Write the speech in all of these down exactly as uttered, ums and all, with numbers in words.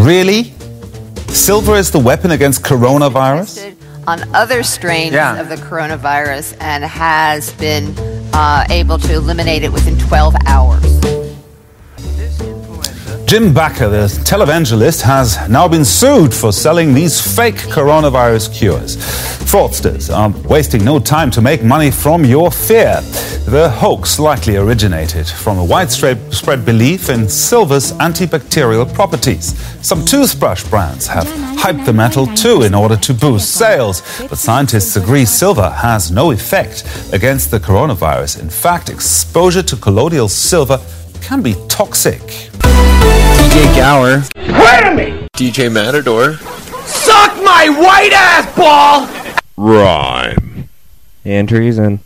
Really? Silver is the weapon against coronavirus? On other strains yeah. of the coronavirus and has been uh, able to eliminate it within twelve hours. Jim Bakker, the televangelist, has now been sued for selling these fake coronavirus cures. Fraudsters are wasting no time to make money from your fear. The hoax likely originated from a widespread belief in silver's antibacterial properties. Some toothbrush brands have hyped the metal too in order to boost sales, but scientists agree silver has no effect against the coronavirus. In fact, exposure to colloidal silver can be toxic. D J Gower. Wait a minute! D J Matador. Suck my white ass ball! Rhyme. And treason.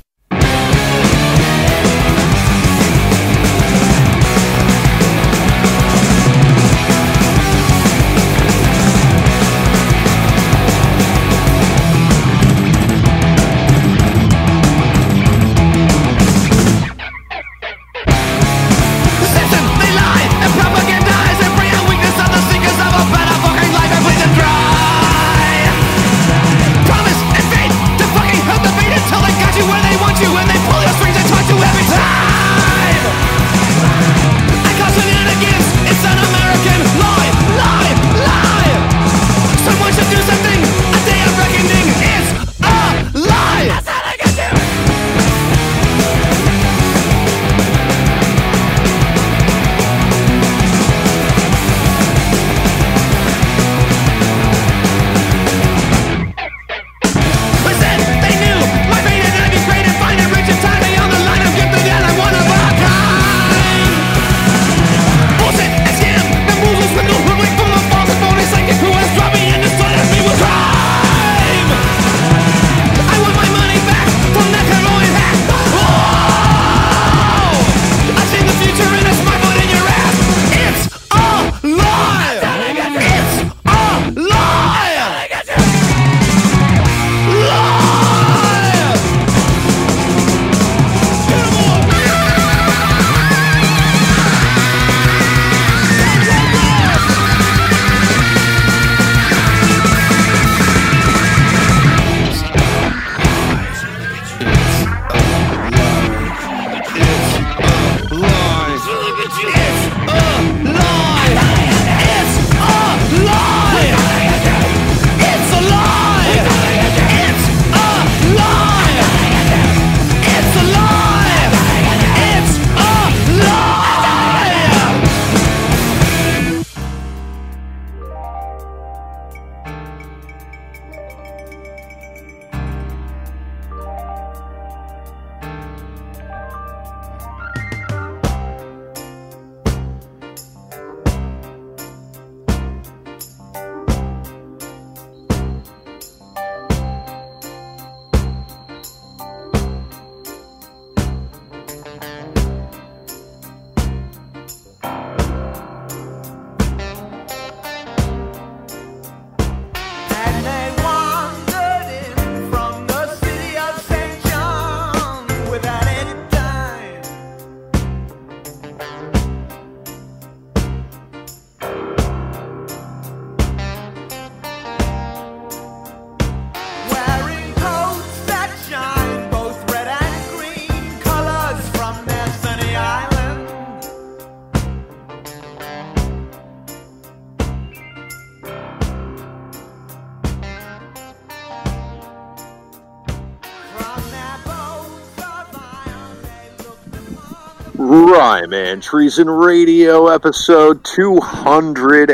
Rhyme and Treason Radio, episode two hundred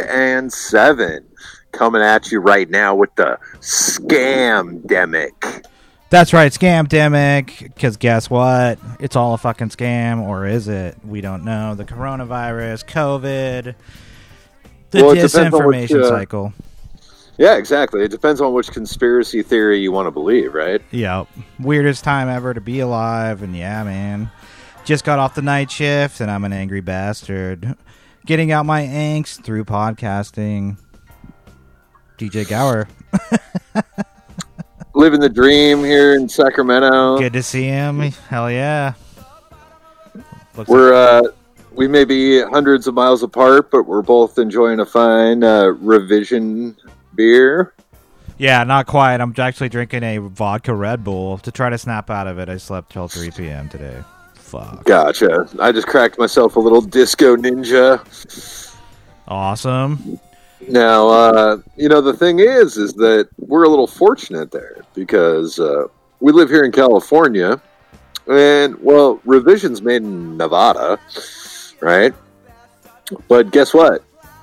seven. Coming at you right now with the Scamdemic. That's right, Scamdemic, because guess what? It's all a fucking scam, or is it? We don't know. The coronavirus, COVID, the well, disinformation which, uh, cycle. Yeah, exactly. It depends on which conspiracy theory you want to believe, right? Yep. Weirdest time ever to be alive, and yeah, man. Just got off the night shift, and I'm an angry bastard. Getting out my angst through podcasting. D J Gower. Living the dream here in Sacramento. Good to see him. Hell yeah. Looks we're like- uh, we may be hundreds of miles apart, but we're both enjoying a fine uh, revision beer. Yeah, not quite. I'm actually drinking a vodka Red Bull to try to snap out of it. I slept till three p.m. today. Fuck. Gotcha. I just cracked myself a little Disco Ninja. Awesome. Now, uh, you know, the thing is, is that we're a little fortunate there because uh, we live here in California, and, well, Revision's made in Nevada, right? But guess what?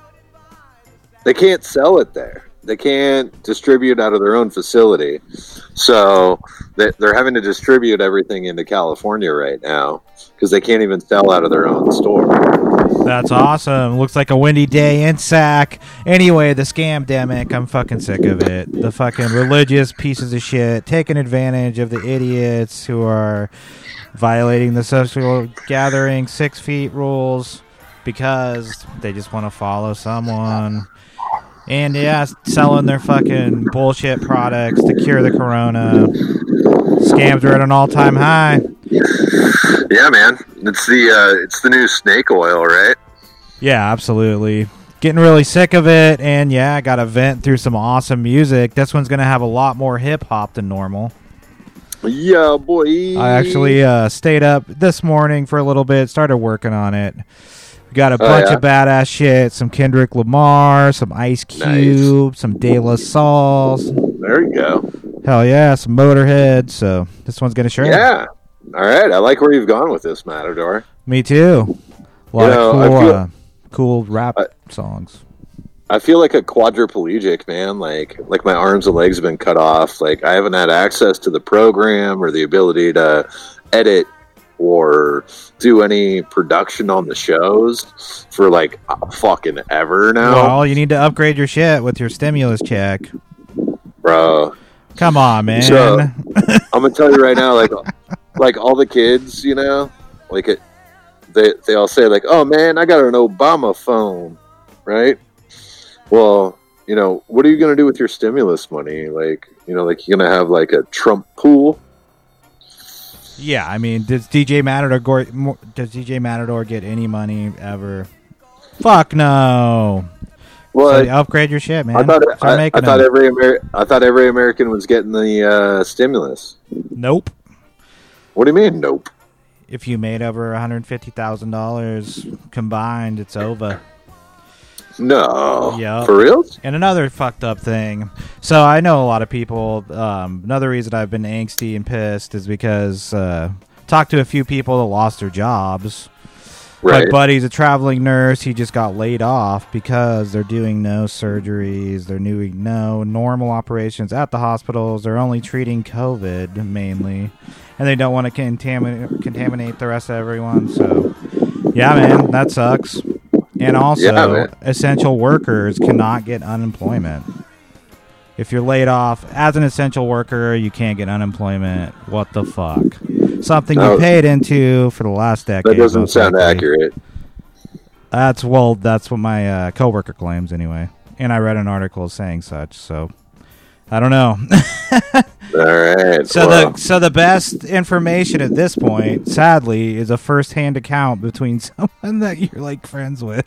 They can't sell it there. They can't distribute out of their own facility. So they're having to distribute everything into California right now because they can't even sell out of their own store. That's awesome. Looks like a windy day in Sac. Anyway, the scam-demic, I'm fucking sick of it. The fucking religious pieces of shit taking advantage of the idiots who are violating the social gathering six feet rules because they just want to follow someone. And, yeah, selling their fucking bullshit products to cure the corona. Scams are at an all-time high. Yeah, man. It's the uh, it's the new snake oil, right? Yeah, absolutely. Getting really sick of it, and, yeah, I got to vent through some awesome music. This one's going to have a lot more hip-hop than normal. Yeah, boy. I actually uh, stayed up this morning for a little bit, started working on it. Got a oh, bunch yeah? of badass shit. Some Kendrick Lamar, some Ice Cube, nice. Some De La Soul. There you go. Hell yeah, some Motorhead. So this one's going to share. Yeah. All right. I like where you've gone with this, Matador. Me too. A lot you know, of cool, feel, uh, cool rap I, songs. I feel like a quadriplegic, man. Like, like my arms and legs have been cut off. Like I haven't had access to the program or the ability to edit or do any production on the shows for like fucking ever now. Well, you need to upgrade your shit with your stimulus check, bro. Come on, man. So, I'm gonna tell you right now, like, like all the kids, you know, like it, they they all say like, "Oh man, I got an Obama phone," right? Well, you know, what are you gonna do with your stimulus money? Like, you know, like you're gonna have like a Trump pool. Yeah, I mean, does D J Matador does D J Matador get any money ever? Fuck no. Well, so upgrade your shit, man. I thought I, I thought them. every Amer- I thought every American was getting the uh, stimulus. Nope. What do you mean, nope? If you made over one hundred fifty thousand dollars combined, it's over. No. Yeah. For real? And another fucked up thing. So I know a lot of people. Um, another reason I've been angsty and pissed is because uh, talked to a few people that lost their jobs. Right. My buddy's a traveling nurse. He just got laid off because they're doing no surgeries. They're doing no normal operations at the hospitals. They're only treating COVID mainly. And they don't want to contaminate, contaminate the rest of everyone. So, yeah, man, that sucks. And also, yeah, essential workers cannot get unemployment. If you're laid off as an essential worker, you can't get unemployment. What the fuck? Something no, you paid into for the last decade. That doesn't sound likely. accurate. That's well, that's what my uh, coworker claims anyway. And I read an article saying such. So I don't know. All right. So well. the so the best information at this point, sadly, is a first-hand account between someone that you're like friends with.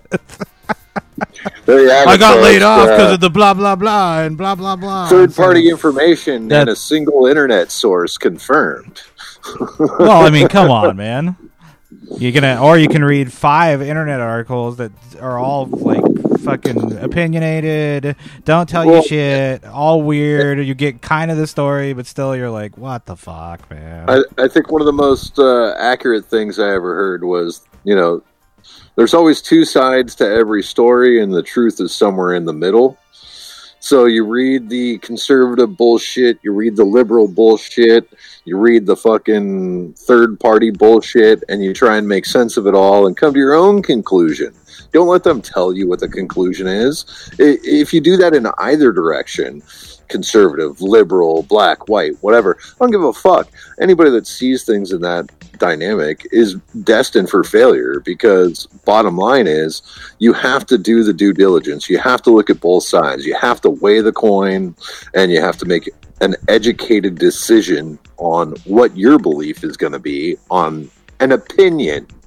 I got laid off because uh, of the blah blah blah and blah blah blah. Third-party so, information that, and a single internet source confirmed. Well, I mean, come on, man. You gonna or you can read five internet articles that are all like fucking opinionated, don't tell well, you shit, all weird. You get kind of the story, but still you're like, what the fuck, man? I, I think one of the most uh, accurate things I ever heard was, you know, there's always two sides to every story, and the truth is somewhere in the middle. So you read the conservative bullshit, you read the liberal bullshit, you read the fucking third-party bullshit, and you try and make sense of it all and come to your own conclusion. Don't let them tell you what the conclusion is. If you do that in either direction, conservative, liberal, black, white, whatever, I don't give a fuck. Anybody that sees things in that dynamic is destined for failure, because bottom line is you have to do the due diligence. You have to look at both sides. You have to weigh the coin, and you have to make an educated decision on what your belief is going to be on an opinion.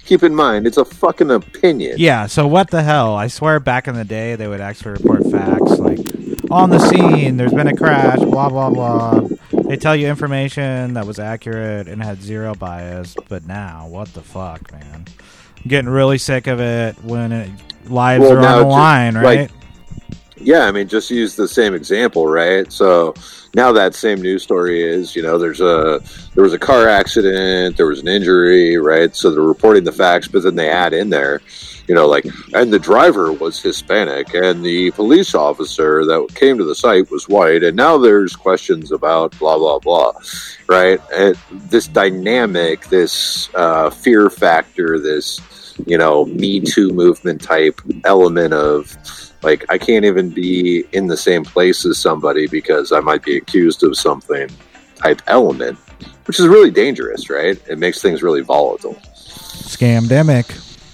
Keep in mind, it's a fucking opinion. Yeah, so what the hell? I swear back in the day, they would actually report facts, like, on the scene, there's been a crash, blah, blah, blah. They tell you information that was accurate and had zero bias, but now, what the fuck, man? I'm getting really sick of it when it, lives Well, are now on the just, line, right? like, yeah, I mean, just use the same example, right? So now that same news story is, you know, there's a there was a car accident, there was an injury, right? So they're reporting the facts, but then they add in there, you know, like, and the driver was Hispanic, and the police officer that came to the site was white, and now there's questions about blah blah blah, right? And this dynamic, this uh, fear factor, this, you know, Me Too movement type element of, like, I can't even be in the same place as somebody because I might be accused of something type element, which is really dangerous, right? It makes things really volatile. Scamdemic.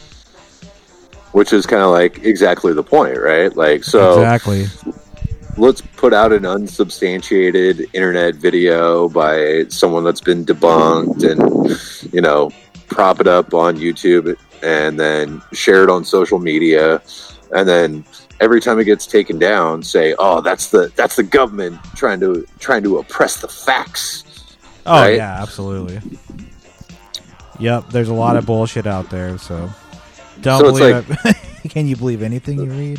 Which is kind of like exactly the point, right? Like, so Exactly. let's put out an unsubstantiated internet video by someone that's been debunked and, you know, prop it up on YouTube and then share it on social media, and then every time it gets taken down, say, "Oh, that's the that's the government trying to trying to oppress the facts." Oh, right? yeah, absolutely. Yep, there's a lot of bullshit out there, so don't So it's believe it. Can you believe anything you read?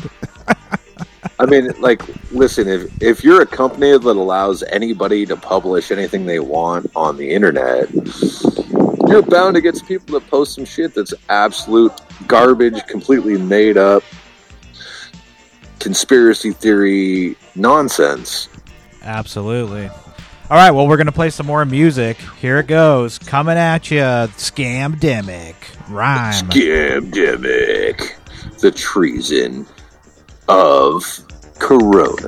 I mean, like, listen, if if you're a company that allows anybody to publish anything they want on the internet, you're bound to get some people that post some shit that's absolute garbage, completely made up, conspiracy theory nonsense. Absolutely. All right, well, we're going to play some more music. Here it goes. Coming at you, Scamdemic. Rhyme. Scamdemic. The treason of Corona.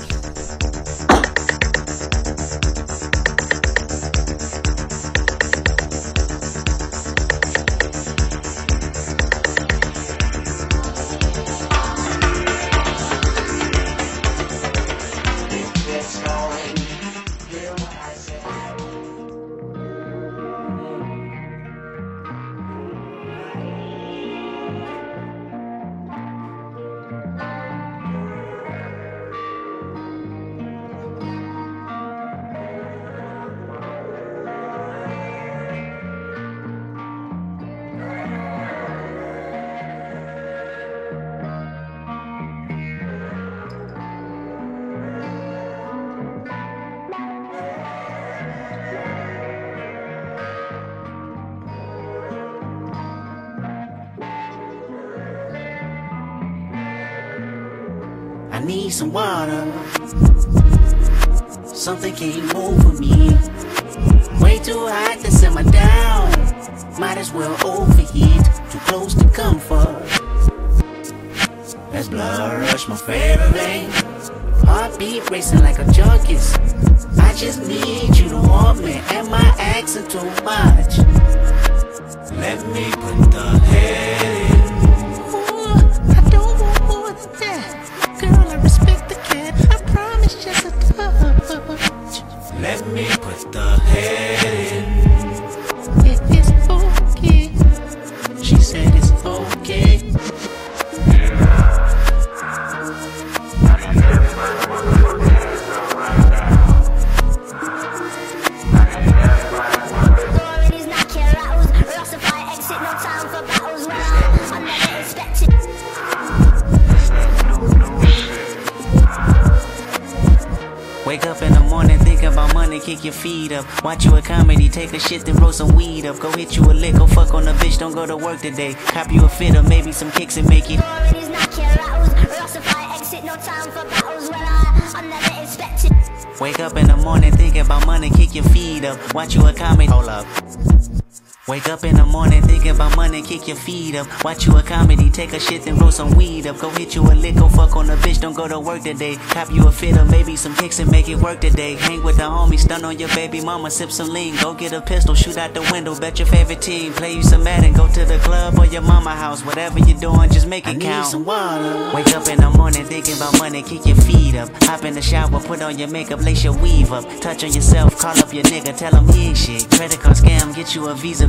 I need some water. Something came over me. Way too hot to simmer down. Might as well overheat. Too close to comfort. That's blood rush, my favorite vein. Heartbeat racing like a junkie's. I just need you to want me. Am I asking too much? Let me put the head in. Ooh, I don't want more than that. Girl, I respect the cat. I promise just a touch. Let me put the head in. It is okay. She said it's okay. Wake up in the morning, think about money, kick your feet up. Watch you a comedy, take a shit, then roll some weed up. Go hit you a lick, go fuck on the bitch, don't go to work today. Cop you a fit or maybe some kicks and make it. Wake up in the morning, think about money, kick your feet up. Watch you a comedy, hold up. Wake up in the morning, thinking about money, kick your feet up. Watch you a comedy, take a shit, then roll some weed up. Go hit you a lick, go fuck on the bitch, don't go to work today. Cop you a fit or maybe some kicks and make it work today. Hang with the homies, stun on your baby mama, sip some lean. Go get a pistol, shoot out the window, bet your favorite team. Play you some Madden, go to the club or your mama house. Whatever you're doing, just make it I count. Need some water. Wake up in the morning, thinking about money, kick your feet up. Hop in the shower, put on your makeup, lace your weave up. Touch on yourself, call up your nigga, tell him he ain't shit. Credit card scam, get you a Visa,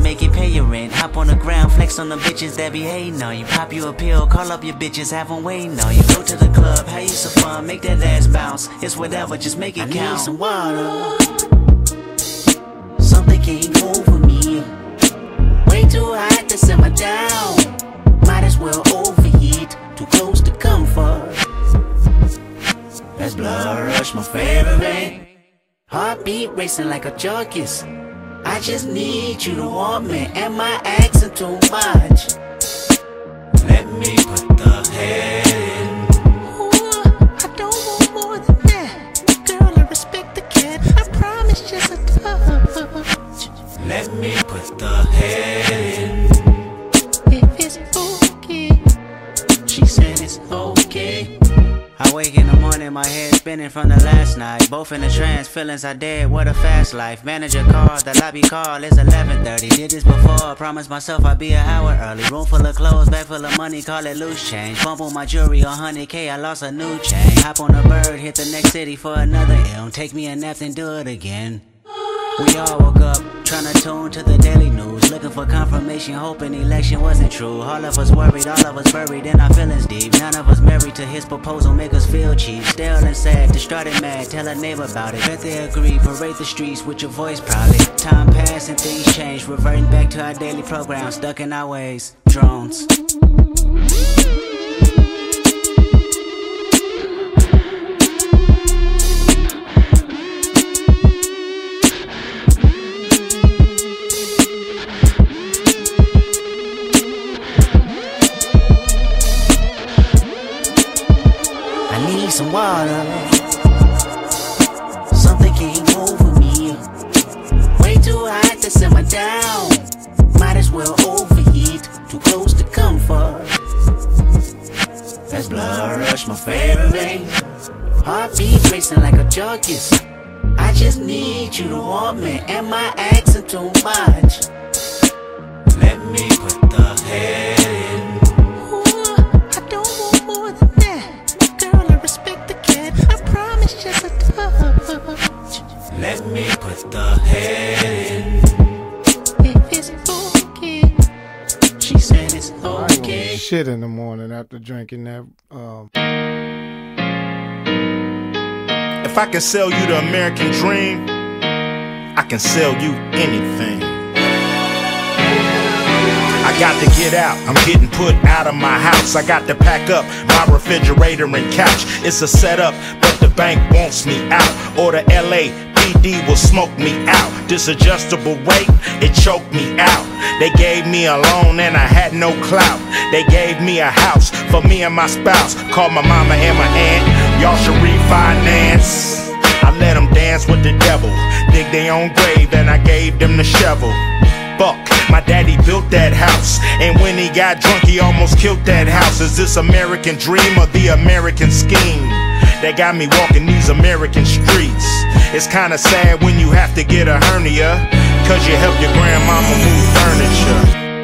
make it pay your rent. Hop on the ground, flex on the bitches that be hating on you. Pop you a pill, call up your bitches, have them waiting on you. Go to the club, have you some fun, make that ass bounce. It's whatever, just make it I count. I need some water. Something came over me. Way too hot to simmer down. Might as well overheat. Too close to comfort. That's blood rush, my favorite vein. Heartbeat racing like a junkies. I just need you to want me. Am I asking too much? Let me put the head in. Ooh, I don't want more than that. Girl, I respect the cat. I promise just a touch. Let me put the head in. If it's okay. She said it's okay. I wake in the morning, my head spinning from the last night. Both in a trance, feelings are dead, what a fast life. Manager called, the lobby call, it's eleven thirty. Did this before, promised myself I'd be an hour early. Room full of clothes, bag full of money, call it loose change. Bump on my jewelry, one hundred K, I lost a new chain. Hop on a bird, hit the next city for another M. Take me a nap, then do it again. We all woke up, trying to tune to the daily news. Looking for confirmation, hoping election wasn't true. All of us worried, all of us buried in our feelings deep. None of us married to his proposal, make us feel cheap. Stale and sad, distraught and mad, tell a neighbor about it. Bet they agree, parade the streets with your voice proudly. Time passed and things changed, reverting back to our daily program. Stuck in our ways, drones. Some water. Something came over me. Way too hot to simmer down. Might as well overheat. Too close to comfort. That's blood rush, my favorite vein. Heartbeat racing like a junkies. I just need you to want me. Am I asking too much? Let me put the head in. Let me put the head in. If it's okay. She said it's okay. I shit in the morning after drinking that. Um... If I can sell you the American dream, I can sell you anything. I got to get out, I'm getting put out of my house. I got to pack up my refrigerator and couch. It's a setup, but the bank wants me out. Or the L A P D will smoke me out. This adjustable weight, it choked me out. They gave me a loan and I had no clout. They gave me a house for me and my spouse. Called my mama and my aunt, y'all should refinance. I let them dance with the devil, dig their own grave, and I gave them the shovel. Fuck, my daddy built that house, and when he got drunk he almost killed that house. Is this American dream or the American scheme that got me walking these American streets? It's kinda sad when you have to get a hernia, cause you help your grandmama move furniture.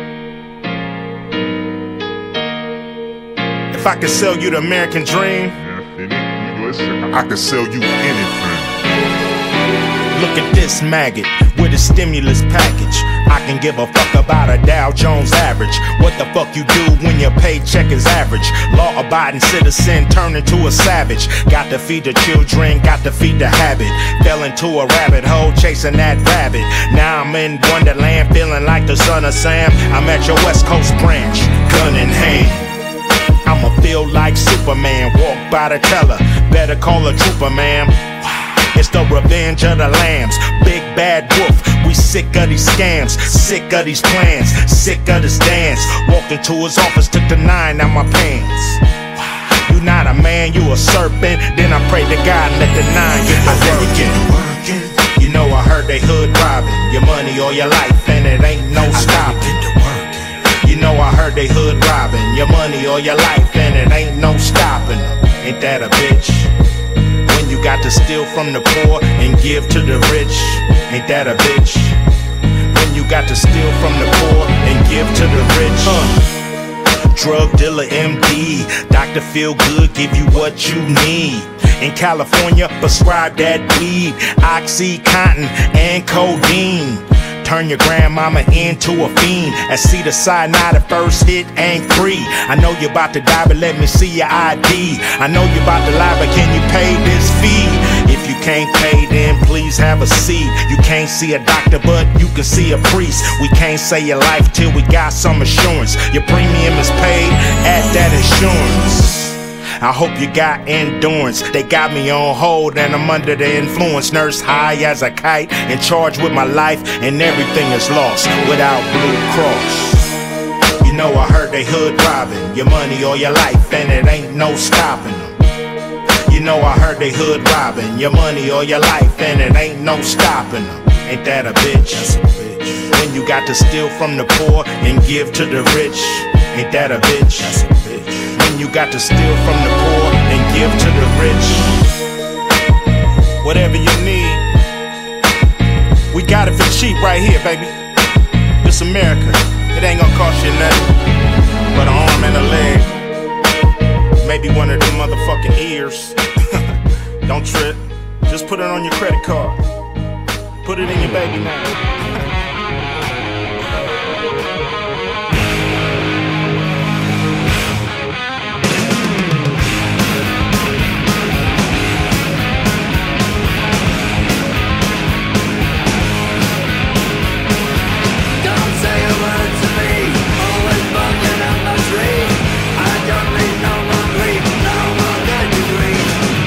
If I could sell you the American dream, I could sell you anything. Look at this maggot with a stimulus package. I can give a fuck about a Dow Jones average. What the fuck you do when your paycheck is average? Law-abiding citizen turned into a savage. Got to feed the children, got to feed the habit. Fell into a rabbit hole chasing that rabbit. Now I'm in Wonderland feeling like the son of Sam. I'm at your West Coast branch, gun in hand. I'ma feel like Superman, walk by the teller. Better call a trooper, ma'am. It's the revenge of the lambs, big bad wolf. We sick of these scams, sick of these plans, sick of this dance. Walked into his office, took the nine out my pants. You not a man, you a serpent. Then I pray to God, let the nine get to working. You know I heard they hood robbing your money or your life, and it ain't no stopping. You know I heard they hood robbing your money or your life, and it ain't no stopping. Ain't that a bitch? You got to steal from the poor and give to the rich. Ain't that a bitch? When you got to steal from the poor and give to the rich. uh. Drug dealer M D, Doctor Feel Good, give you what you need. In California, prescribe that weed, OxyContin and codeine. Turn your grandmama into a fiend. And see the cyanide, the first hit ain't free. I know you about to die, but let me see your I D. I know you about to lie, but can you pay this fee? If you can't pay, then please have a seat. You can't see a doctor, but you can see a priest. We can't say your life till we got some assurance. Your premium is paid at that insurance. I hope you got endurance. They got me on hold and I'm under the influence. Nurse high as a kite, in charge with my life, and everything is lost without Blue Cross. You know I heard they hood robbing your money or your life, and it ain't no stopping them. You know I heard they hood robbing your money or your life, and it ain't no stopping them. Ain't that a bitch? That's a bitch. When you got to steal from the poor and give to the rich, ain't that a bitch? That's a bitch. When you got to steal from the poor and give to the rich. Whatever you need, we got it for cheap right here, baby. This America, it ain't gonna cost you nothing but an arm and a leg. Maybe one of them motherfucking ears. Don't trip, just put it on your credit card. Put it in your baby name.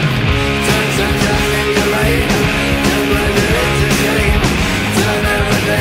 Turn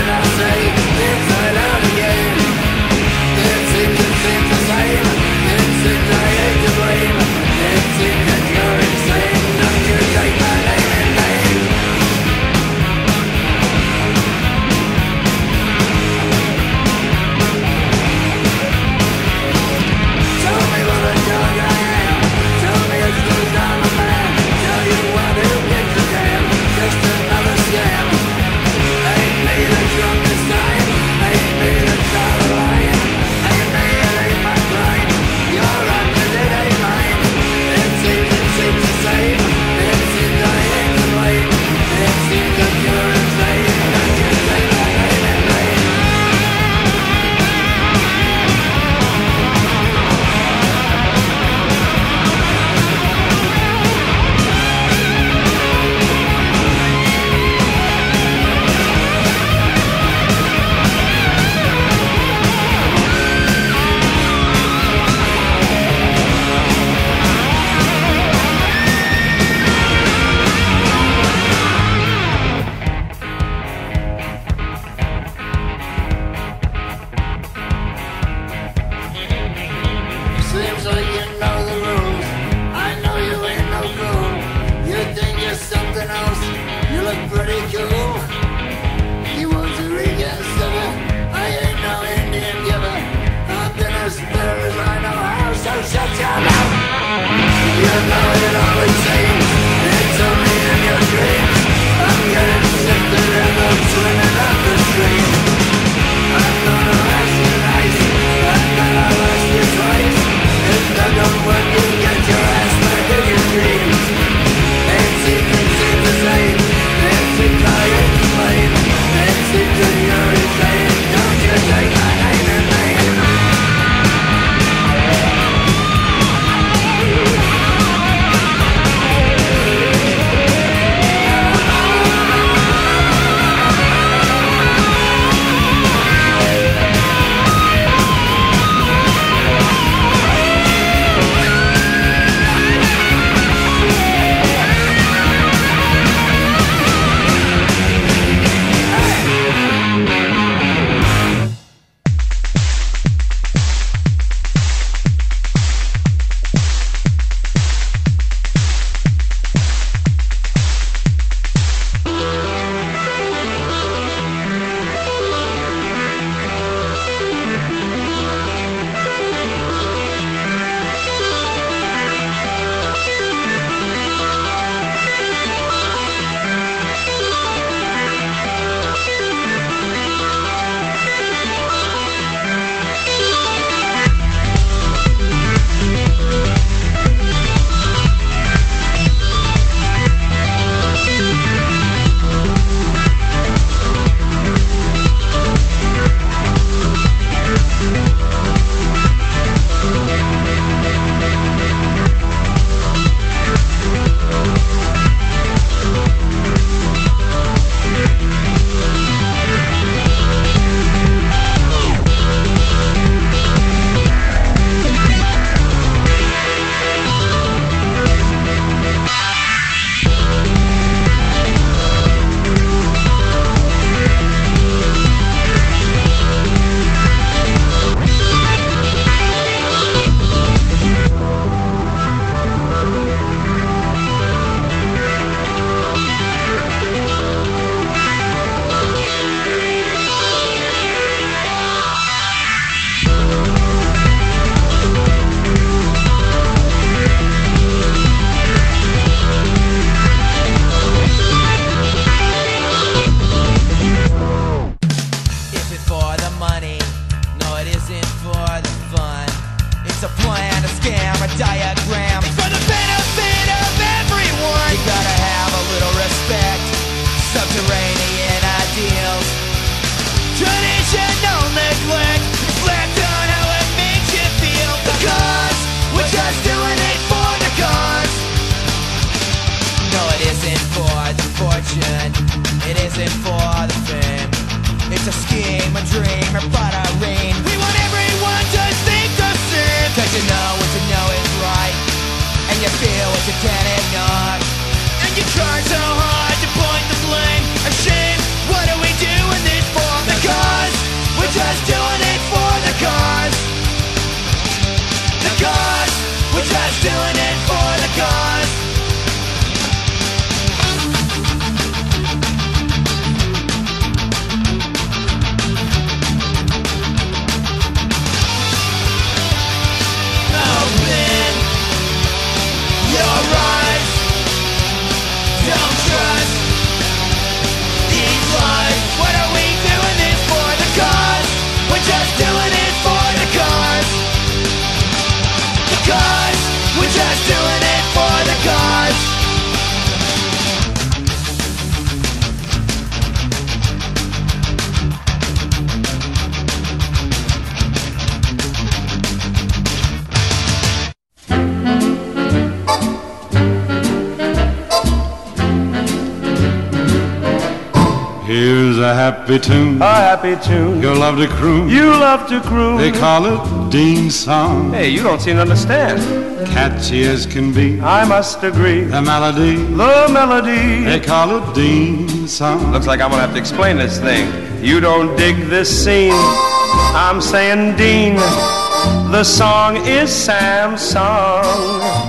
dream or fluttering. We want everyone to think the same, cause you know what you know is right, and you feel what you can't ignore, and you try so hard to point the blame or shame. What are we doing this for? The cause. We're just doing it for the cause. The cause. We're just doing it for the cause. Open your eyes. Don't trust these lies. What are we doing this for? The cause. We're just doing it for the cause. The cause. We're just doing it for the cause. Here's a happy tune, a happy tune. You'll love to croon. You love to croon. They call it Dean's song. Hey, you don't seem to understand. Catchy as can be, I must agree. The melody, the melody. They call it Dean's song. Looks like I'm gonna have to explain this thing. You don't dig this scene. I'm saying Dean. The song is Sam's song.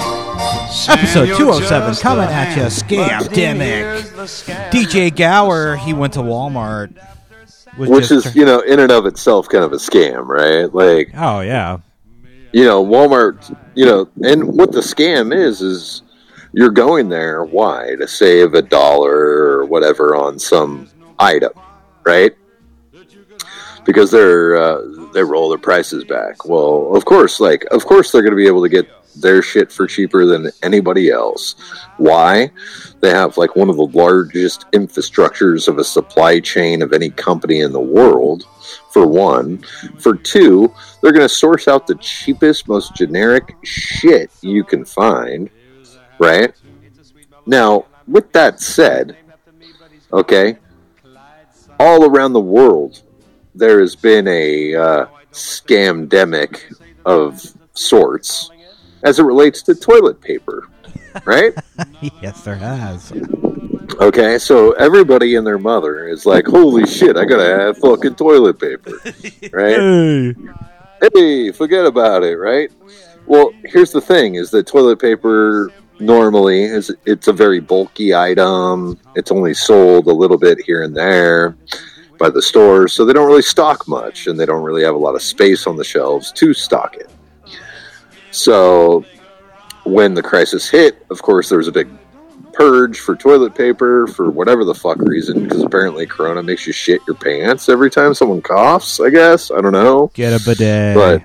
Episode two oh seven coming at you, Scamdemic. D J Gower, he went to Walmart. Was Which just, is, you know, in and of itself kind of a scam, right? Like, oh, yeah. You know, Walmart, you know, and what the scam is, is you're going there, why? To save a dollar or whatever on some item, right? Because they're, uh, they roll their prices back. Well, of course, like, of course they're going to be able to get their shit for cheaper than anybody else. Why? They have like one of the largest infrastructures of a supply chain of any company in the world, for one. For two, they're going to source out the cheapest, most generic shit you can find, right? Now, with that said, okay, all around the world, there has been a uh, scamdemic of sorts as it relates to toilet paper, right? Yes, there has. Okay, so everybody and their mother is like, holy shit, I gotta have fucking toilet paper, right? Hey. Hey, forget about it, right? Well, here's the thing, is that toilet paper normally is it's a very bulky item. It's only sold a little bit here and there by the stores, so they don't really stock much, and they don't really have a lot of space on the shelves to stock it. So when the crisis hit, of course, there was a big purge for toilet paper for whatever the fuck reason, because apparently Corona makes you shit your pants every time someone coughs, I guess. I don't know. Get a bidet. But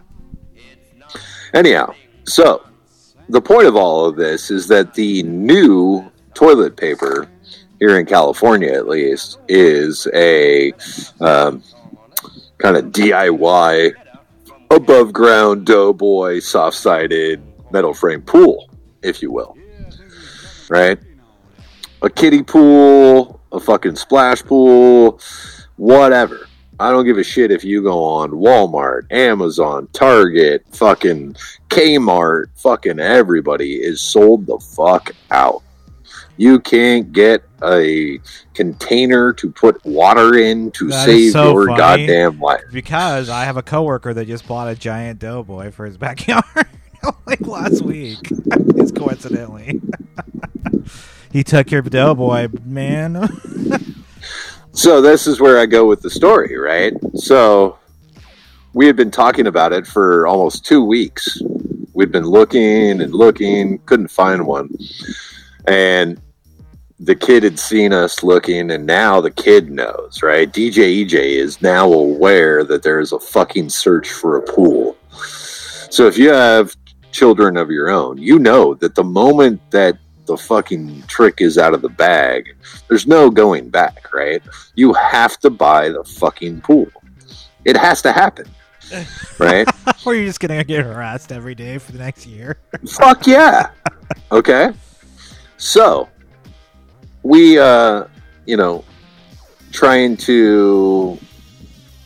anyhow, so the point of all of this is that the new toilet paper here in California, at least, is a um, kind of D I Y above ground doughboy soft-sided metal frame pool, if you will. Right? A kiddie pool, a fucking splash pool, whatever. I don't give a shit if you go on Walmart, Amazon, Target, fucking Kmart, fucking everybody is sold the fuck out. You can't get a container to put water in to That save so your funny, goddamn life. Because I have a coworker that just bought a giant doughboy for his backyard like last week. It's coincidentally. He took your doughboy, man. So this is where I go with the story, right? So we had been talking about it for almost two weeks. We'd been looking and looking, couldn't find one. And the kid had seen us looking, and now the kid knows, right? D J E J is now aware that there is a fucking search for a pool. So if you have children of your own, you know that the moment that the fucking trick is out of the bag, there's no going back, right? You have to buy the fucking pool. It has to happen, right? Or you're just gonna get harassed every day for the next year. Fuck yeah. Okay. So we, uh, you know, trying to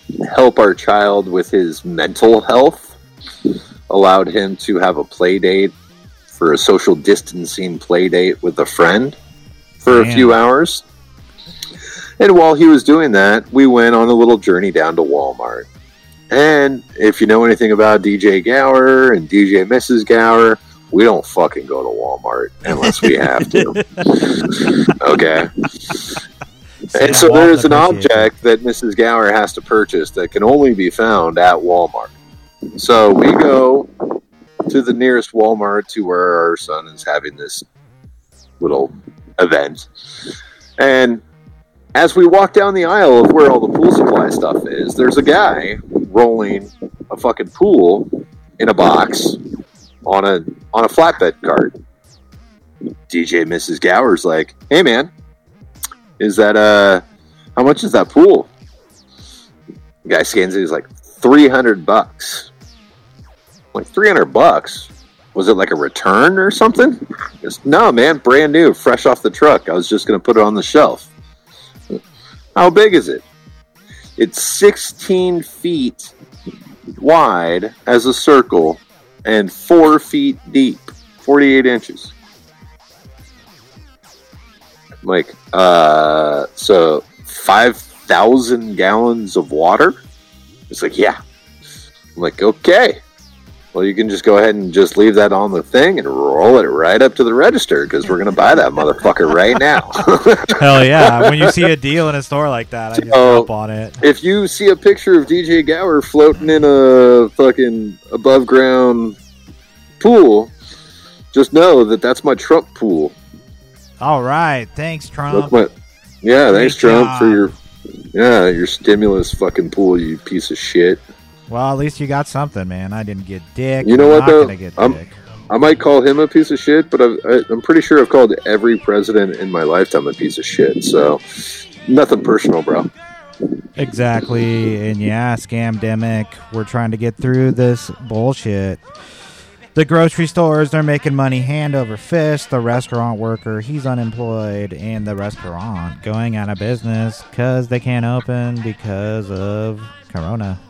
help our child with his mental health, allowed him to have a play date for a social distancing play date with a friend for Damn. a few hours. And while he was doing that, we went on a little journey down to Walmart. And if you know anything about D J Gower and D J Missus Gower, we don't fucking go to Walmart unless we have to. Okay. And so there's an object that Missus Gower has to purchase that can only be found at Walmart. So we go to the nearest Walmart to where our son is having this little event. And as we walk down the aisle of where all the pool supply stuff is, there's a guy rolling a fucking pool in a box on a on a flatbed cart. D J Missus Gower's like, "Hey man, is that uh how much is that pool?" The guy scans it, he's like, three hundred bucks. Like, three hundred bucks? Was it like a return or something? He goes, "No man, brand new, fresh off the truck. I was just gonna put it on the shelf." How big is it? It's sixteen feet wide as a circle and four feet deep, forty-eight inches. I'm like, uh, so five thousand gallons of water? It's like, yeah. I'm like, okay. Well, you can just go ahead and just leave that on the thing and roll it right up to the register because we're going to buy that motherfucker right now. Hell yeah. When you see a deal in a store like that, I just So, jump on it. If you see a picture of D J Gower floating in a fucking above ground pool, just know that that's my Trump pool. All right. Thanks, Trump. That's my, yeah, thanks, Great Trump, job. for your yeah your stimulus fucking pool, you piece of shit. Well, at least you got something, man. I didn't get dick. You know I'm what, not though? gonna get I'm, dick. I might call him a piece of shit, but I've, I, I'm pretty sure I've called every president in my lifetime a piece of shit. So, nothing personal, bro. Exactly. And yeah, scamdemic. We're trying to get through this bullshit. The grocery stores, they're making money hand over fist. The restaurant worker, he's unemployed. And the restaurant going out of business because they can't open because of Corona.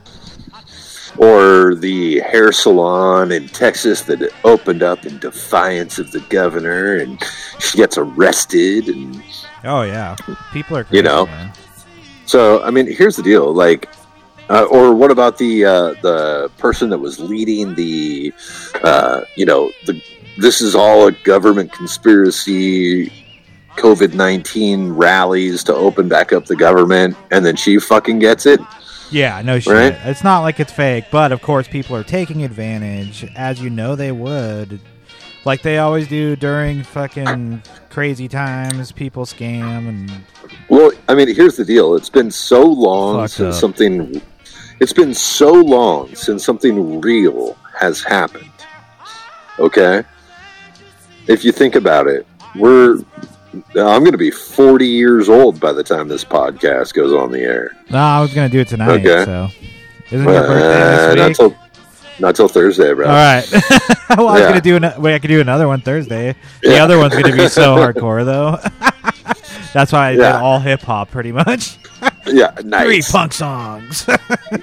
Or the hair salon in Texas that opened up in defiance of the governor, and she gets arrested. And Oh, yeah. People are crazy, you know. man. So, I mean, here's the deal. Like, uh, or what about the uh, the person that was leading the, uh, you know, the this is all a government conspiracy, COVID nineteen rallies to open back up the government, and then she fucking gets it? Yeah, no shit. Right? It's not like it's fake, but of course people are taking advantage, as you know they would. Like they always do during fucking crazy times. People scam and... Well, I mean, here's the deal. It's been so long Fucked since up. something... It's been so long since something real has happened. Okay? If you think about it, we're... I'm going to be forty years old by the time this podcast goes on the air. No, I was going to do it tonight, Okay. so... Isn't your birthday Uh, this not week? till not till Thursday, bro. All right. well, I was Yeah. going to do... An- wait, I could do another one Thursday. The Yeah. other one's going to be so hardcore, though. That's why I did Yeah. all hip-hop, pretty much. Yeah, nice. Three punk songs. And,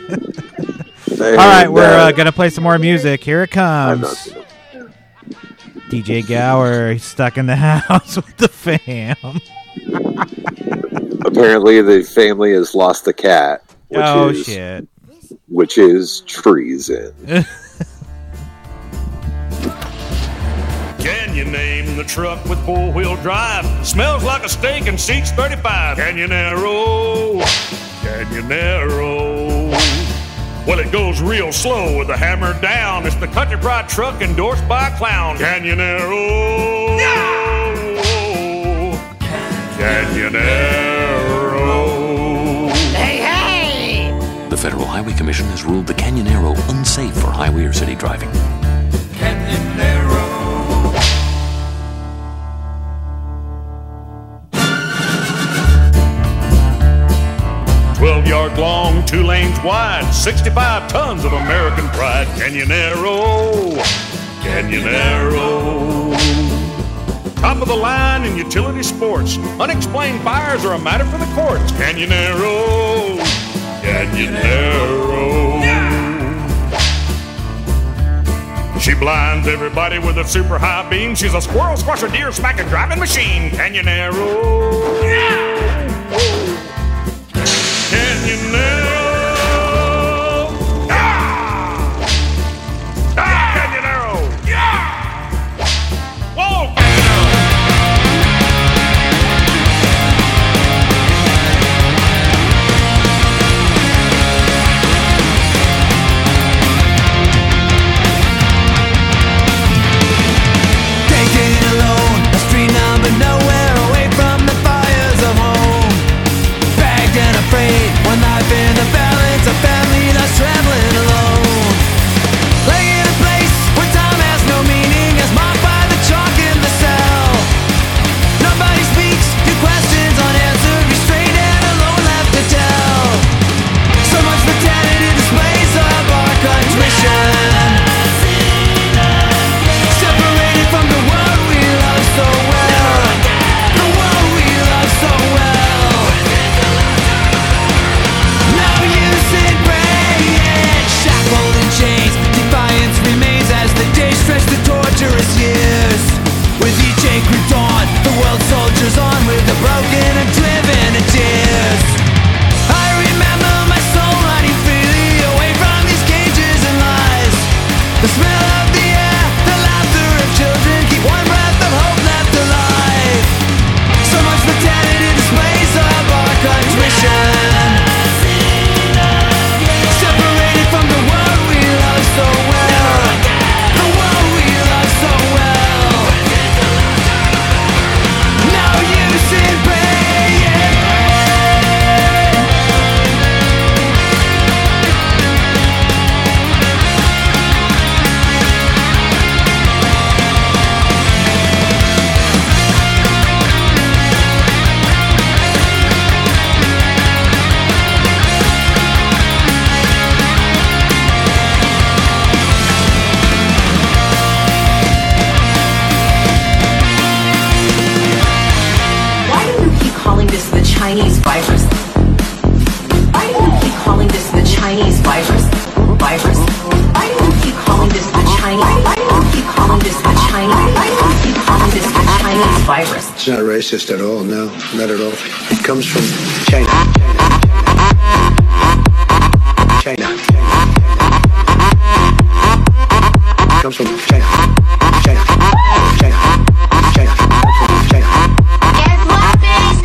All right, we're uh, uh, going to play some more music. Here it I'm comes. not- D J Gower, he's stuck in the house with the fam. Apparently, the family has lost the cat, which Oh, is shit. which is treason. Can you name the truck with four-wheel drive? Smells like a steak and seats thirty-five. Canyonero, Canyonero. Well, it goes real slow with the hammer down. It's the country pride truck endorsed by a clown. Canyonero, Canyonero. Hey, hey! The Federal Highway Commission has ruled the Canyonero unsafe for highway or city driving. twelve yard long, two lanes wide, sixty-five tons of American pride. Canyonero, Canyonero. Top of the line in utility sports. Unexplained fires are a matter for the courts. Canyonero, Canyonero. She blinds everybody with a super high beam. She's a squirrel, squasher, deer, smacking, driving machine. Canyonero. Yeah. Canyonero. One life in the balance, a family that's traveling alone. Laying in a place where time has no meaning, as marked by the chalk in the cell. Nobody speaks, your questions unanswered, restrained and alone left to tell. So much brutality displays of our contrition, separated from the world we love so well. The world we love so well. Defiance remains as the days stretch the torturous years. With each angry dawn, the world soldiers on with the broken and driven to tears. I remember my soul running freely away from these cages and lies. The smell of the air, the laughter of children, keep one breath of hope left alive. So much brutality displays of our contrition, separated from the world we love so well. The world we love so well. No use in praying. Chinese virus? Why do you keep calling this the Chinese virus? Virus? Why do you keep calling this the Chinese? Why do you keep calling this the Chinese? Why do you keep calling this the Chinese virus? It's not racist at all, no, not at all. It comes from China. China. It comes from China. China. China. China. China. Guess what, bitch?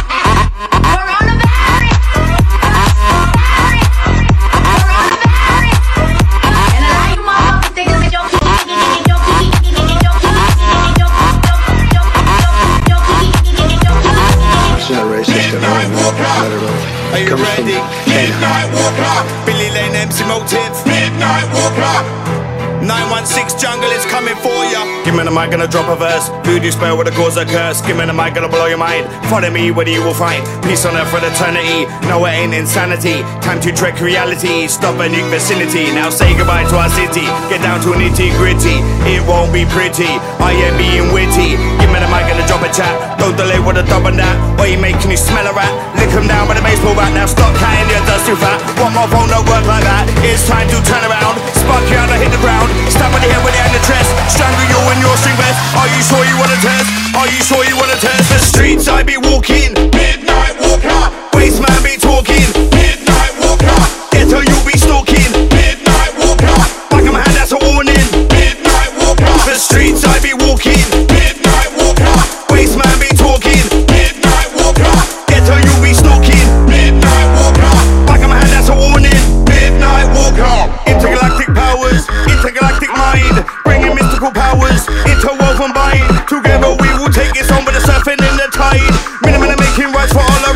Are you ready? Midnight Walker, Billy Lane M C Motive. Midnight Walker. nine one six Jungle is coming for ya. Give me the mic, gonna drop a verse. Voodoo spell with a cause a curse. Give me the mic, gonna blow your mind. Follow me where you will find peace on earth for eternity. No, it ain't insanity. Time to trek reality. Stop a nuke vicinity. Now say goodbye to our city. Get down to a nitty gritty. It won't be pretty. I am being witty. Give me the mic, gonna drop a chat. Don't delay with a dub on that. Or you making you smell a rat. Lick them down with a baseball bat. Now stop counting your dust too fat. One more phone, don't work like that. It's time to turn around. Spark you out, I hit the ground. Stab on the head with it and the chest. Strangle you in your string vest. Are you sure you wanna test? Are you sure you wanna test? The streets I be walking. Midnight Walker. Waste man be talking. Midnight Walker. Ghetto you be stalking. Midnight Walker. Back of my hand, that's a warning. Midnight Walker. The streets I be walking. Midnight Walker. Waste man be talking. Midnight Walker. Ghetto you be stalking. Midnight Walker. Back of my hand, that's a warning. Midnight Walker. Intergalactic powers. Intergalactic mind, bringing mystical powers, interwoven bind. Together we will take it on with the surfing in the tide. Minimum making rights for all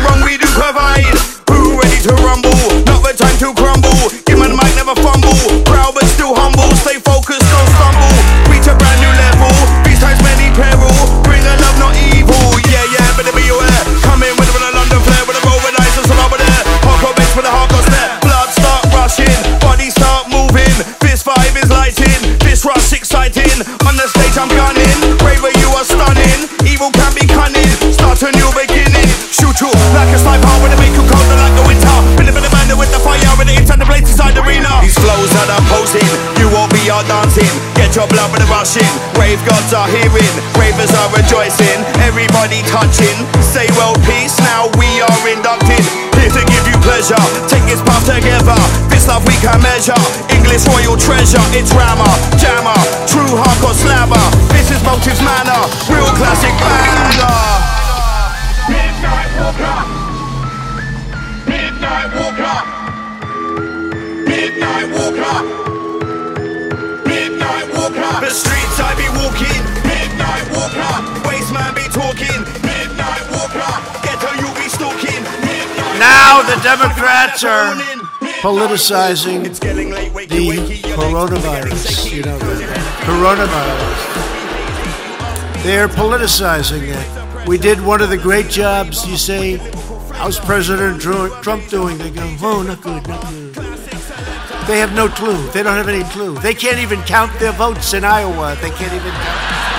got blood with the rushing. Rave gods are hearing, ravers are rejoicing. Everybody touching, say world peace, now we are inducted. Here to give you pleasure, take this path together. This love we can measure, English royal treasure. It's rammer, jammer, true hardcore slabber. This is Motive's manner, real classic banger. Midnight Walker, Midnight Walker, Midnight Walker, Midnight Walker. The streets I be walking, Midnight Walker. waste man be talking, Midnight Walker. ghetto you be stalking. Now the Democrats are politicizing the coronavirus. You know, the coronavirus. They're politicizing it. We did one of the great jobs. You say, how's President Trump doing? They go, oh, not good, not good. They have no clue. They don't have any clue. They can't even count their votes in Iowa. They can't even count.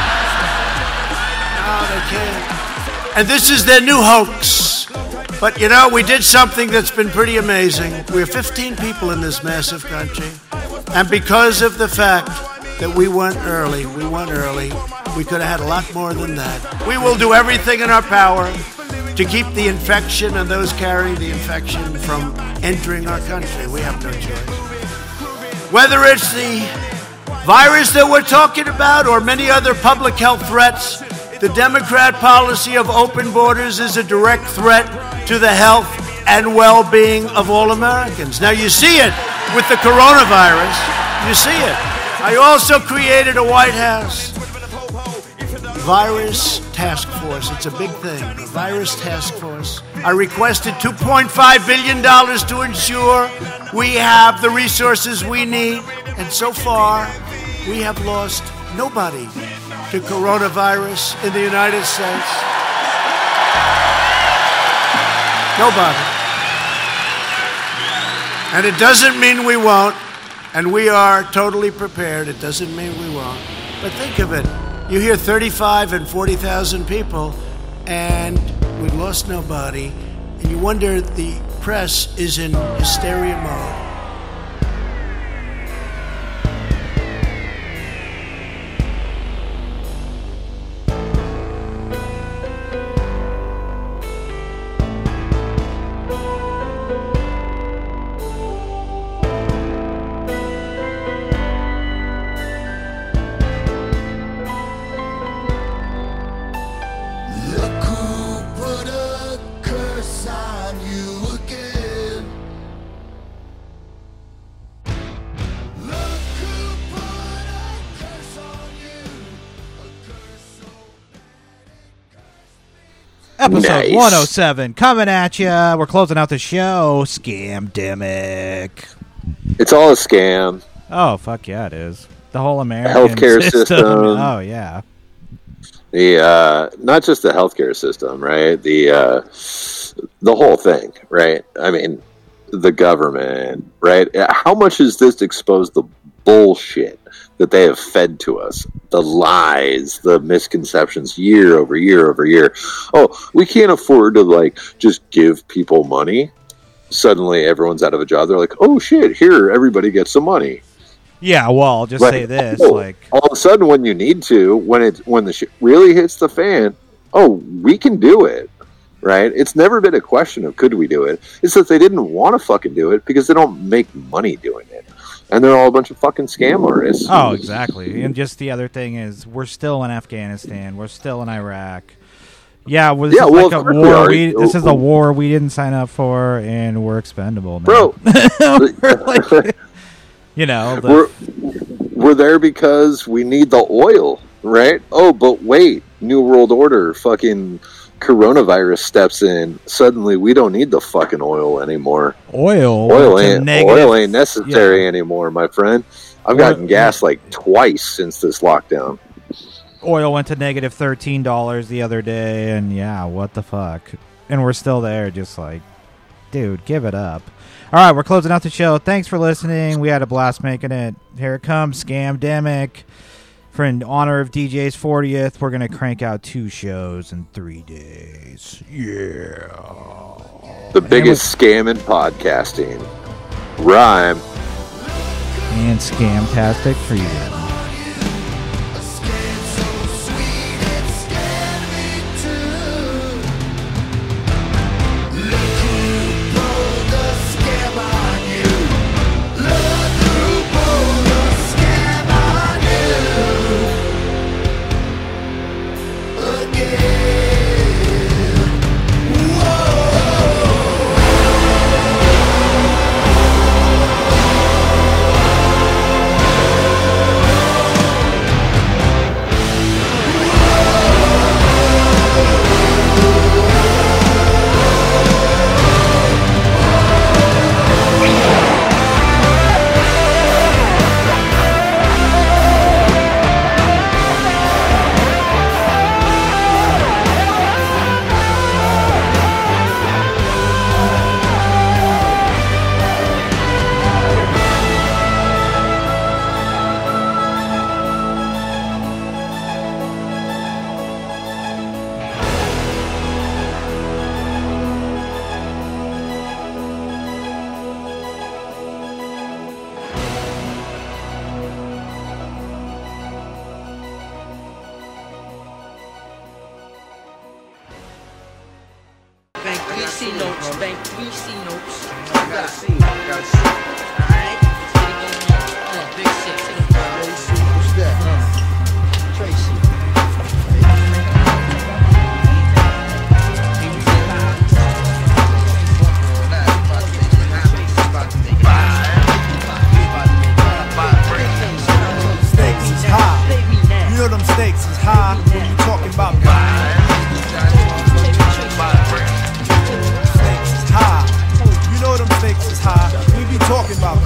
No, they can't. And this is their new hoax. But, you know, we did something that's been pretty amazing. We're fifteen people in this massive country. And because of the fact that we went early, we went early, we could have had a lot more than that. We will do everything in our power to keep the infection and those carrying the infection from entering our country. We have no choice. Whether it's the virus that we're talking about or many other public health threats, the Democrat policy of open borders is a direct threat to the health and well-being of all Americans. Now, you see it with the coronavirus. You see it. I also created a White House virus task force. It's a big thing. A virus task force. I requested two point five billion dollars to ensure we have the resources we need. And so far, we have lost nobody to coronavirus in the United States. Nobody. And it doesn't mean we won't. And we are totally prepared. It doesn't mean we won't. But think of it. You hear thirty-five and forty thousand people, and we lost nobody. And you wonder, the press is in hysteria mode. Episode Nice. one oh seven coming at you. We're closing out the show. Scamdemic. It's all a scam. Oh, fuck yeah, it is. The whole American Healthcare system. system. Oh, yeah. The uh, not just the healthcare system, right? The uh, the whole thing, right? I mean, the government, right? How much has this exposed the bullshit that they have fed to us? The lies, the misconceptions, year over year over year. Oh, we can't afford to like just give people money. Suddenly, everyone's out of a job. They're like, "Oh shit! Here, everybody gets some money." Yeah, well, I'll just Like, say this. oh, like, all of a sudden, when you need to, when it when the shit really hits the fan, oh, we can do it, right? It's never been a question of could we do it. It's that they didn't want to fucking do it because they don't make money doing it, and they're all a bunch of fucking scam artists. oh, exactly. And just the other thing is, we're still in Afghanistan. We're still in Iraq. Yeah, well, this Yeah, is well, like of a course we war. are. We, this is a war we didn't sign up for, and we're expendable now. Bro, We're like, you know, the, we're we're there because we need the oil, right? Oh, but wait, New World Order, fucking coronavirus steps in. Suddenly, we don't need the fucking oil anymore. oil. Oil to ain't negative- oil ain't necessary anymore, my friend. I've gotten Oil- gas like twice since this lockdown. Oil went to negative thirteen dollars the other day, and yeah, what the fuck? And we're still there, just like, dude, give it up. All right, we're closing out the show. Thanks for listening. We had a blast making it. Here it comes, Scamdemic. For in honor of D J's fortieth, we're going to crank out two shows in three days. Yeah. The biggest scam in podcasting. Rhyme. And Scamtastic Freedom. Bank three C notes, bank three C notes. You gotta see, you gotta see. Alright? Uh, big six. Tracy, who's that? Uh, Tracy. Stakes is high. You know them stakes is high when you talking about stakes is high. We be talking about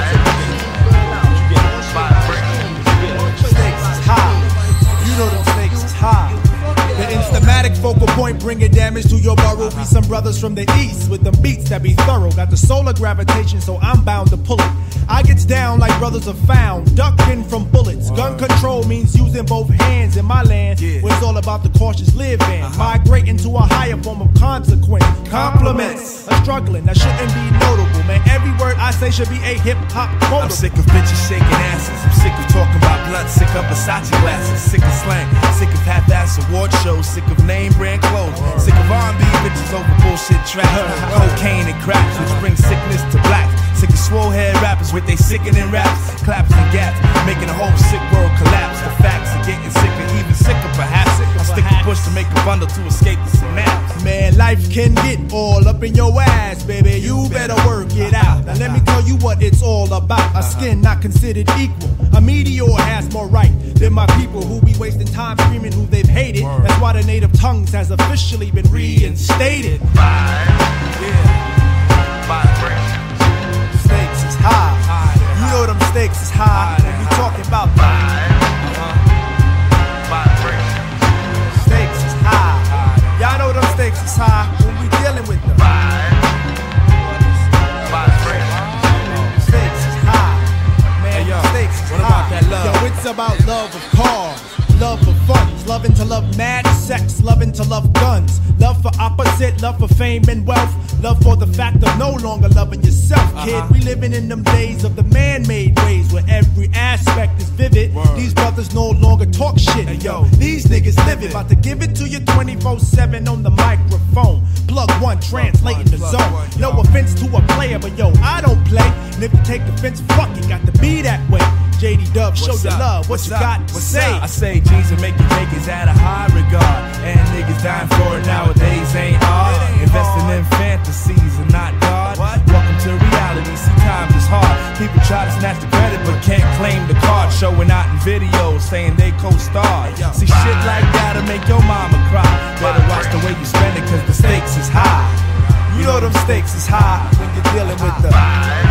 stakes is high. You know them stakes is high. The instamatic focal point bringing damage to your burrow. Be some brothers from the east with them beats that be thorough. Got the solar gravitation, so I'm bound to pull it. I gets down like brothers are found, ducking from bullets. Gun control means using both hands in my land, where it's all about the cautious living. Migrating to a higher form of consequence. Compliments are struggling, that shouldn't be notable. Man, every word I say should be a hip-hop quote. I'm sick of bitches shaking asses. I'm sick of talking about blood, sick of Versace glasses, sick of slang, sick of half-ass award shows, sick of name brand clothes, sick of R and B bitches over bullshit tracks, cocaine and cracks, which brings sickness to black. Sick of swole head rappers with they sickening raps, claps and gaps, making the whole sick world collapse. The facts are getting sicker, even sicker perhaps. I stick a push to make a bundle to escape the synapse. Man, life can get all up in your ass, baby. You better work it out. Now let me tell you what it's all about. A skin not considered equal. A meteor has more right than my people who be wasting time screaming who they've hated. That's why the native tongues has officially been reinstated. Yeah. Stakes is high. You know them stakes is high when we talking about stakes is high. Y'all know them stakes is high when we dealing with them. Stakes is high. Man, yo, stakes is what high. about that love? Yo, it's about love of cars, love for funds, loving to love mad sex, loving to love guns, love for opposite, love for fame and wealth, love for the fact of no longer loving yourself, kid. Uh-huh. We living in them days of the man-made ways where every aspect is vivid. Word. These brothers no longer talk shit. Hey, yo, these niggas live it. About to give it to you twenty-four seven on the microphone. Plug one, translating the zone. One, no offense to a player, but yo, I don't play. And if you take offense, fuck it, got to be that way. J D Dub, show What's your up? love. What What's you up? got to What's say? Up? I say jeans and making cake is at a high regard, and niggas dying for it nowadays ain't hard. Investing in fantasies and not God. What? Welcome to reality. See, times is hard. People try to snatch the credit but can't claim the card. Showing out in videos saying they co-starred. See, shit like that'll make your mama cry. Better watch the way you spend it, cause the stakes is high. You know them stakes is high when you're dealing with the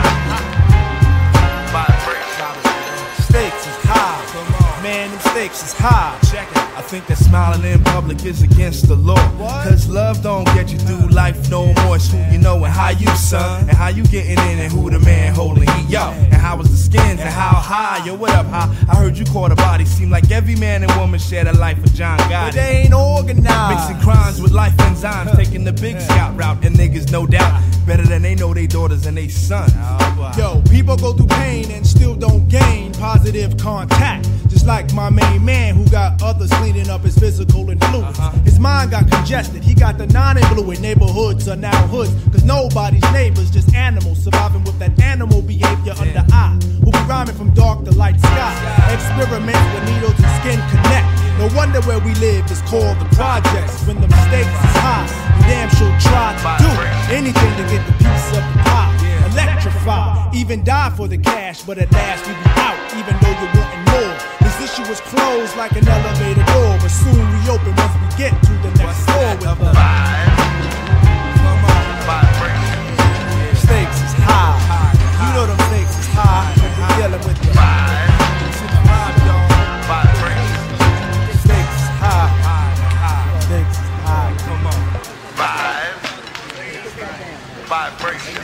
stakes is high. Man, them stakes is high. Check it. I think that smiling in public is against the law. Cause love don't get you through life no more. It's who you know and how you, son, and how you getting in and who the man holding heat. Yo, and how was the skins and how high. Yo, what up, high? I heard you caught a body. Seem like every man and woman share the life of John Gotti. But they ain't organized. Mixing crimes with life enzymes. Taking the big scout route. And niggas, no doubt, better than they know they daughters and they sons. Yo, people go through pain and still don't gain positive contact. Just like my main man who got others cleaning up his physical influence. Uh-huh. His mind got congested. He got the non-influent. Neighborhoods are now hoods. Cause nobody's neighbors, just animals surviving with that animal behavior yeah. under eye. Who be rhyming from dark to light sky. Experiments where needles and skin connect. No wonder where we live is called the projects. When the stakes is high, you damn sure try to do anything to get the piece of the pie. Electrify, even die for the cash, but at last we be out, even though you're wanting more. This issue was closed like an elevator door, but soon we open once we get to the next floor with the vibe. Come on, stakes is high. You know them stakes is high. We're dealing with the vibe. Stakes is high. Stakes is high. Come on. Vibe. Vibration.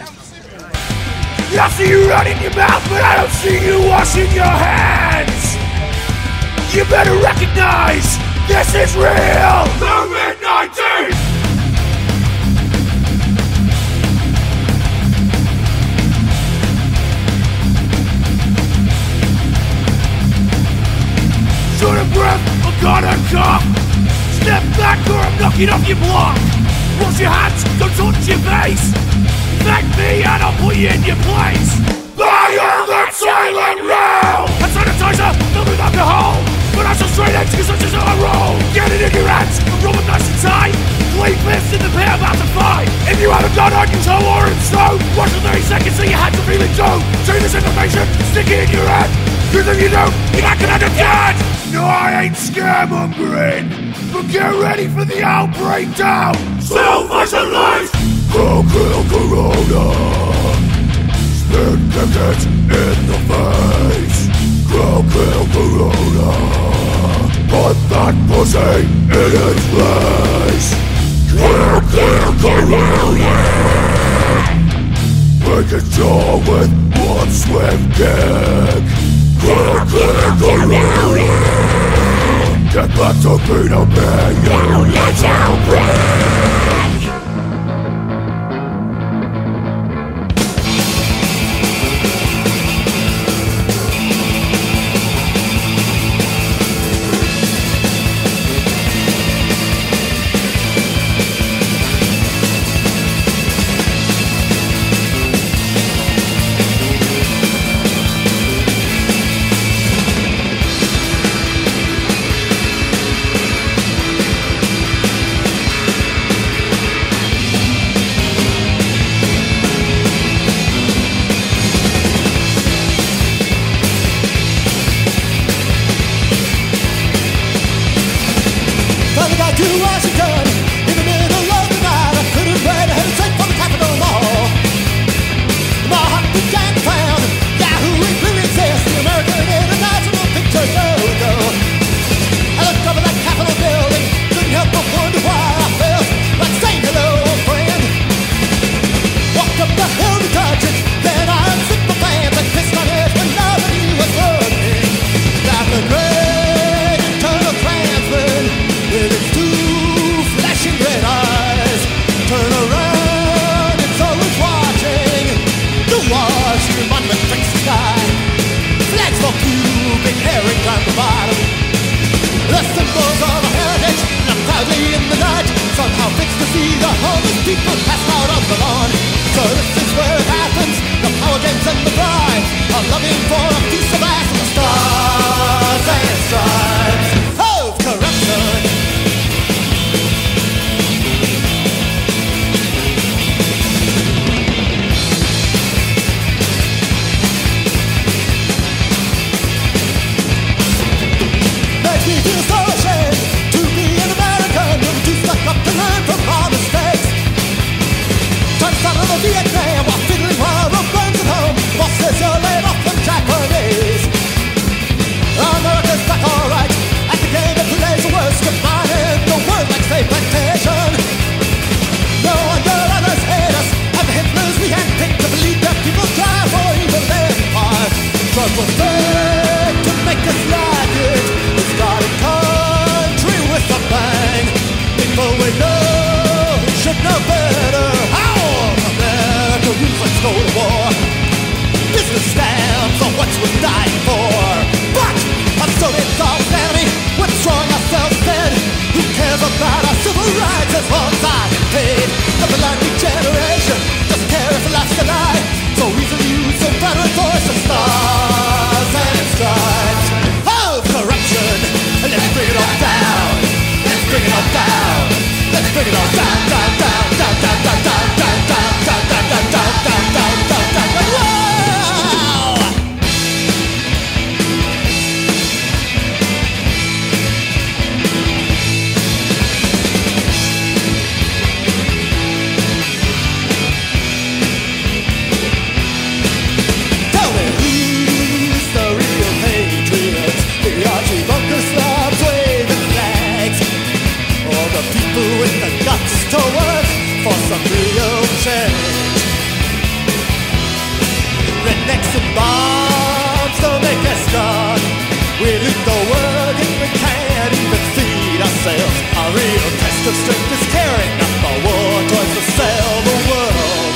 I see you running your mouth, but I don't see you washing your hands. You better recognize this is real. COVID nineteen. Short of breath, I'm gonna cough. Step back or I'm knocking off your block. Wash your hands, don't touch your face. Thank me and I'll put you in your place. Fire that silent round! A sanitizer, filled with alcohol. But I'm so straight edge, cause such as I roll. Get it in your hands, and roll them nice and tight. Clean fists in the pit about to fight. If you haven't done on your toe or in stone, watch for thirty seconds so your hands are feeling dope. Take this information, stick it in your head. Cause if you don't, you're not gonna understand. No, I ain't scaremongering, but get ready for the outbreak down. Self-isolate! Go kill Corona. Spit tickets in the face. Go kill Corona. Put that pussy in its place. Go kill Corona. Break its jaw with one swift kick. Go kill Corona. Get back to being a man. You let out break. With its two Let's bring it on down, down, down, down, down, down, down, down, down, down, down, down, down, down, down, down, down, down, whoa! Tell me who's the real patriots? The Archie Bunker slobs waving flags, or the people with the guts to work for some real change? Rednecks and bombs don't make us strong. We loot the world and we can't even feed ourselves. Our real test of strength is carrying up the war towards to sell the world.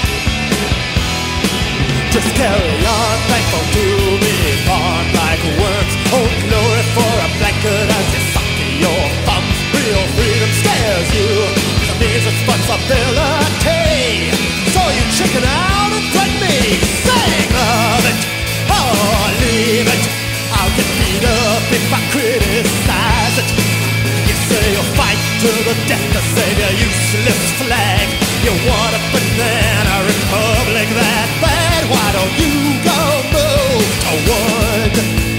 Just carry on, thankful to be born like worms. Hold glory for a blanket as you suck your thumbs. Real freedom scares you, it means responsibility. So you chicken out and threaten me, sing of it, or leave it. I'll get beat up if I criticize it. You say you'll fight to the death to save your useless flag. You want a banana republic that bad? Why don't you go move to wood?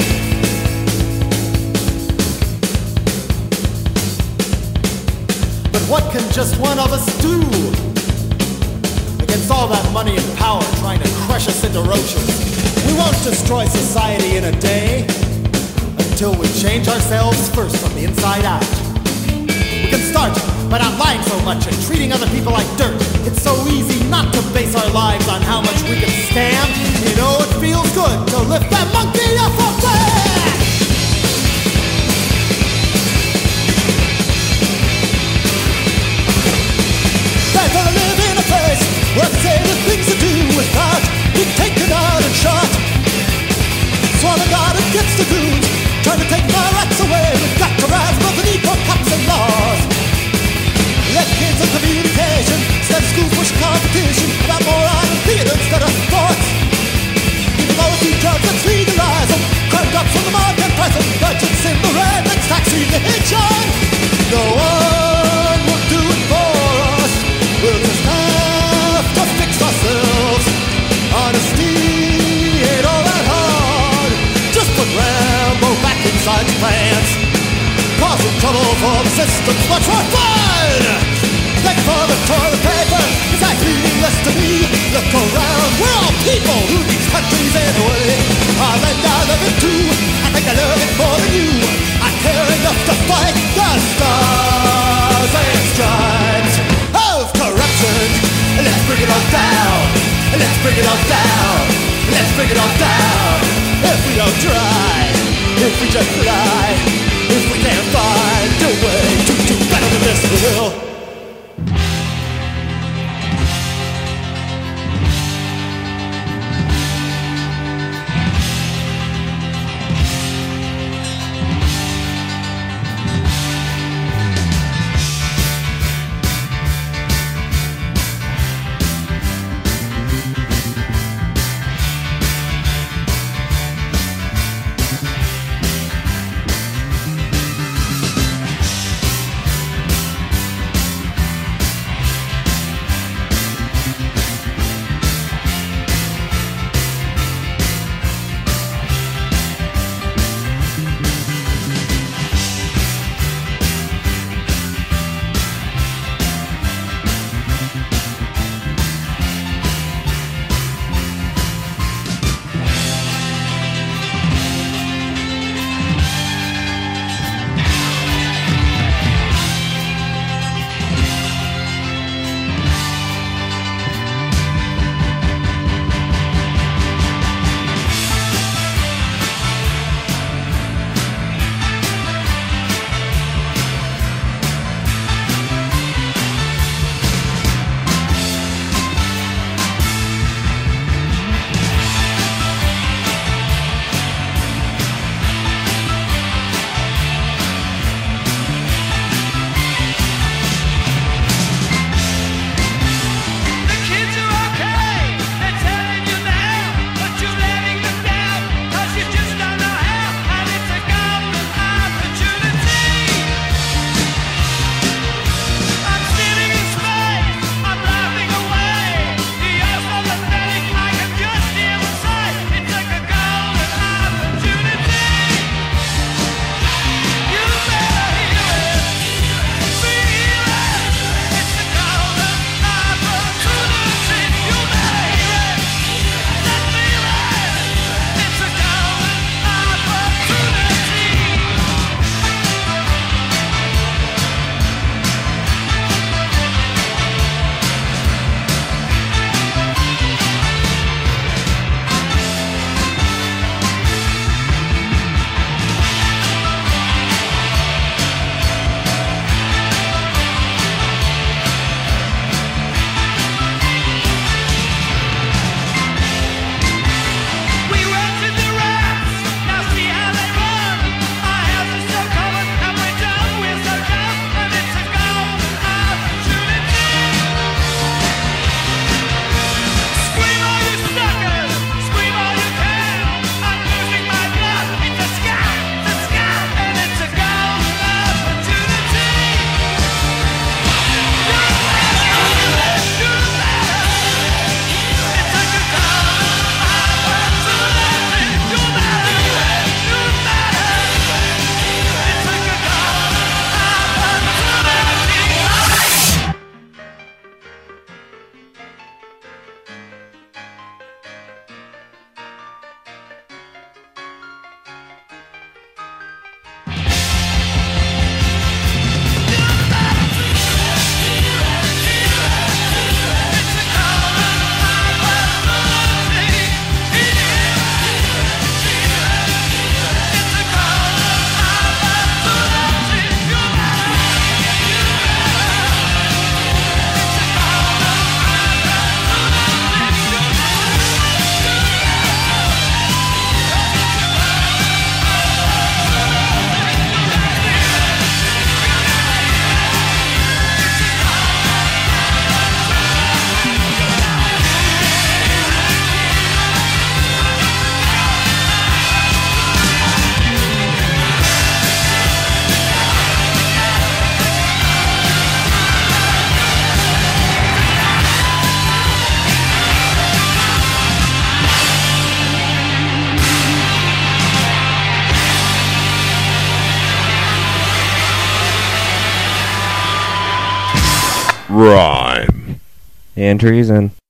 But what can just one of us do against all that money and power trying to crush us into roaches? We won't destroy society in a day until we change ourselves first from the inside out. We can start by not lying so much and treating other people like dirt. It's so easy not to base our lives on how much we can stand. You know it feels good to lift that monkey off our back. I'd rather live in a place where I say the things to do without being taken out and shot. Sworn to God against the goons trying to take my rights away. We've got to rise above the need for cops and laws. Let kids in communication instead of schools push competition about moron and theater instead of sports. Even though it's drugs, let's legalize them. Crime drops from the market price them. Budgets in the red, let's tax religion. No one will do it for us. We'll just have to fix ourselves. Honesty ain't all that hard. Just put Rambo back inside your pants. Causing trouble for the system's much more fun. Thank you for the toilet paper. It's like meaningless to me. Look around, we're all people who these countries anyway. Our land I love it too. I think I love it more than you. I care enough to fight the stars and stripes of corruption. Let's bring it all down. Let's bring it all down. Let's bring it all down. If we don't try, if we just lie, if we can't find a way to do better than this, we will. Rhyme. And treason.